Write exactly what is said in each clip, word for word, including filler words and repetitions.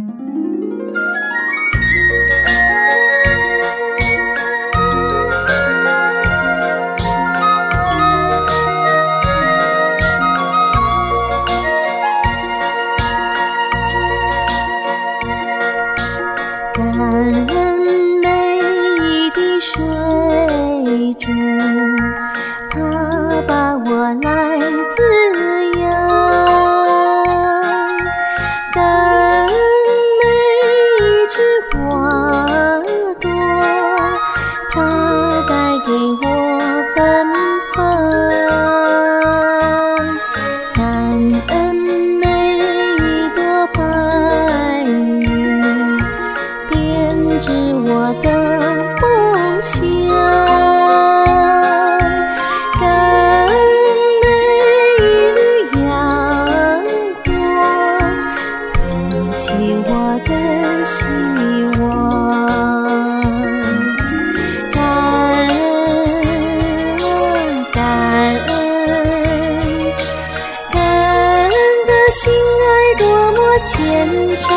虔诚，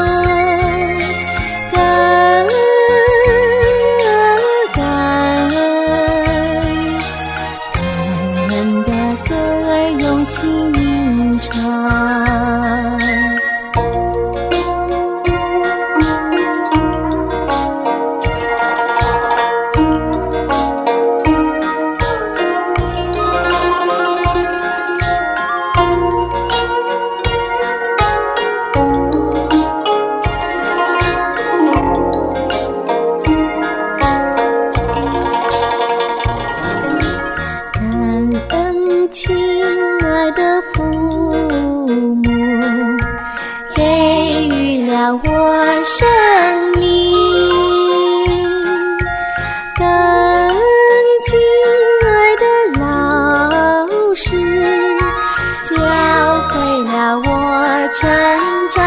感恩感恩，感恩的歌儿用心吟唱。亲爱的父母，给予了我生命，感恩亲爱的老师，教会了我成长，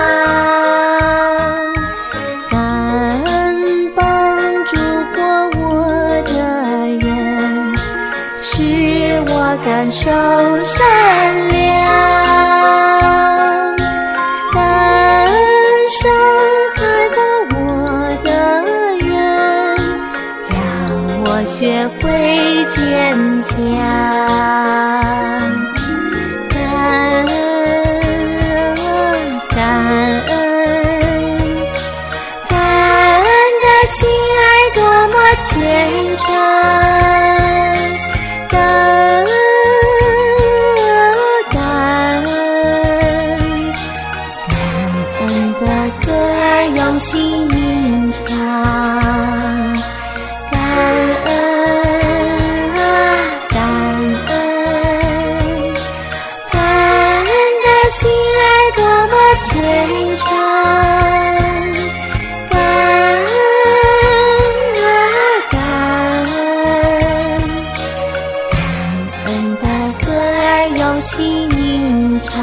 感恩帮助过我的人，使我感受善良，感恩伤害过我的人，让我学会坚强，感恩感恩，感恩的心爱多么虔诚，感恩感恩，感恩的歌儿用心吟唱，感恩感恩，感恩的心爱多么虔诚，感恩感恩，感恩的歌儿用心吟唱，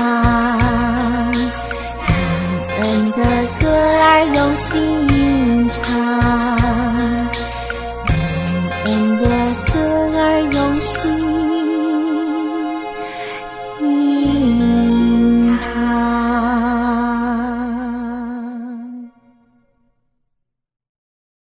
感恩的歌儿用心吟唱，感恩的歌儿用心